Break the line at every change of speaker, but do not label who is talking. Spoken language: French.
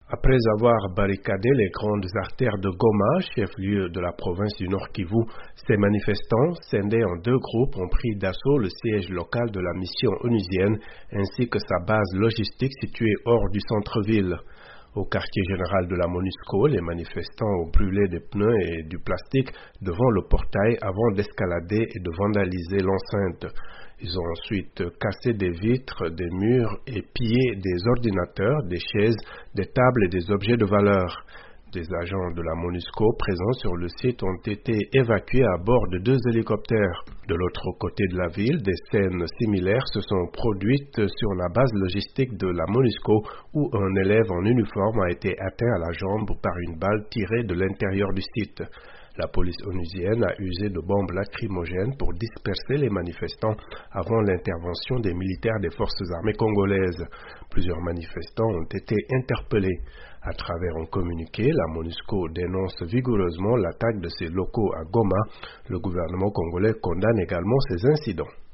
Après avoir barricadé les grandes artères de Goma, chef-lieu de la province du Nord Kivu, ces manifestants, scindés en deux groupes, ont pris d'assaut le siège local de la mission onusienne ainsi que sa base logistique située hors du centre-ville. Au quartier général de la MONUSCO, les manifestants ont brûlé des pneus et du plastique devant le portail avant d'escalader et de vandaliser l'enceinte. Ils ont ensuite cassé des vitres, des murs et pillé des ordinateurs, des chaises, des tables et des objets de valeur. Des agents de la MONUSCO présents sur le site ont été évacués à bord de 2 hélicoptères. De l'autre côté de la ville, des scènes similaires se sont produites sur la base logistique de la MONUSCO où un élève en uniforme a été atteint à la jambe par une balle tirée de l'intérieur du site. La police onusienne a usé de bombes lacrymogènes pour disperser les manifestants avant l'intervention des militaires des forces armées congolaises. Plusieurs manifestants ont été interpellés. À travers un communiqué, la MONUSCO dénonce vigoureusement l'attaque de ses locaux à Goma. Le gouvernement congolais condamne également ces incidents.